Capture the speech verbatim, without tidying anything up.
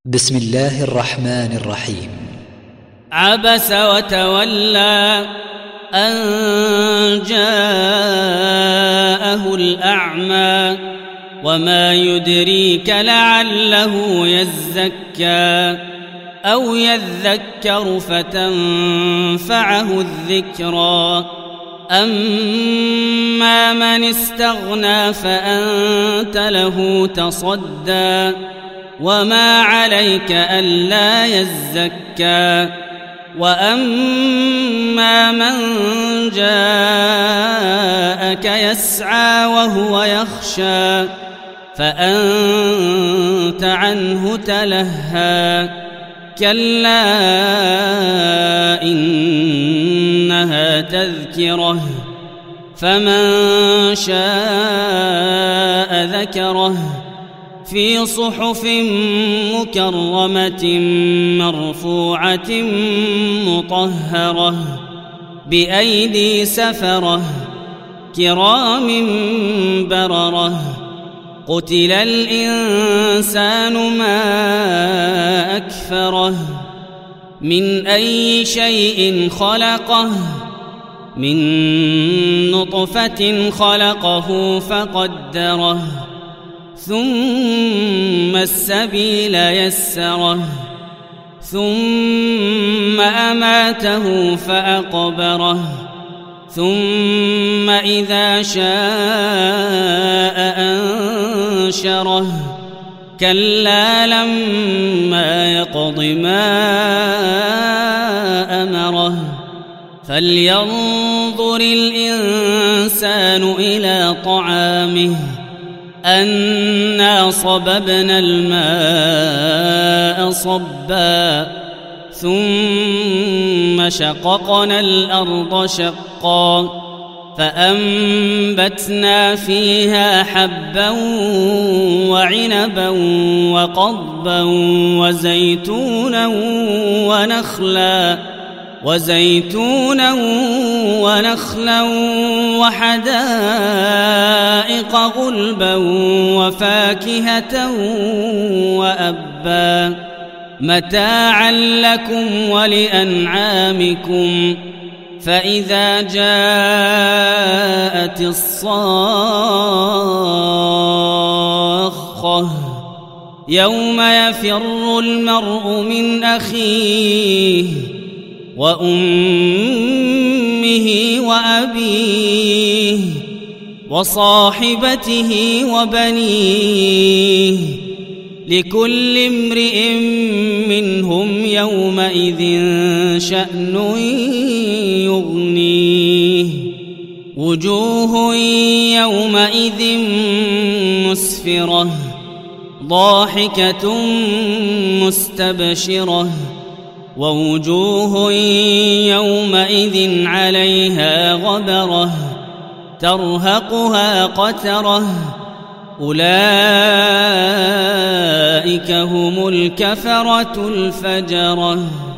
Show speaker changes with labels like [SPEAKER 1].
[SPEAKER 1] بسم الله الرحمن الرحيم.
[SPEAKER 2] عبس وتولى أن جاءه الأعمى وما يدريك لعله يزكى أو يذكر فتنفعه الذكرى أما من استغنى فأنت له تصدى وما عليك ألا يزكى وأما من جاءك يسعى وهو يخشى فأنت عنه تلهى كلا إنها تذكرة فمن شاء ذكره في صحف مكرمة مرفوعة مطهرة بأيدي سفرة كرام بررة قتل الإنسان ما أكفره من أي شيء خلقه من نطفة خلقه فقدره ثم السبيل يسره ثم أماته فأقبره ثم إذا شاء أنشره كلا لما يقض ما أمره فلينظر الإنسان إلى طعامه أنا صببنا الماء صبا ثم شققنا الأرض شقا فأنبتنا فيها حبا وعنبا وقضبا وزيتونا ونخلا وزيتونا ونخلا وحدائق غلبا وفاكهة وأبا متاعا لكم ولأنعامكم فإذا جاءت الصاخة يوم يفر المرء من أخيه وأمه وأبيه وصاحبته وبنيه لكل امرئ منهم يومئذ شأن يغنيه وجوه يومئذ مسفرة ضاحكة مستبشرة ووجوه يومئذ عليها غبرة ترهقها قترة أولئك هم الكفرة الفجرة.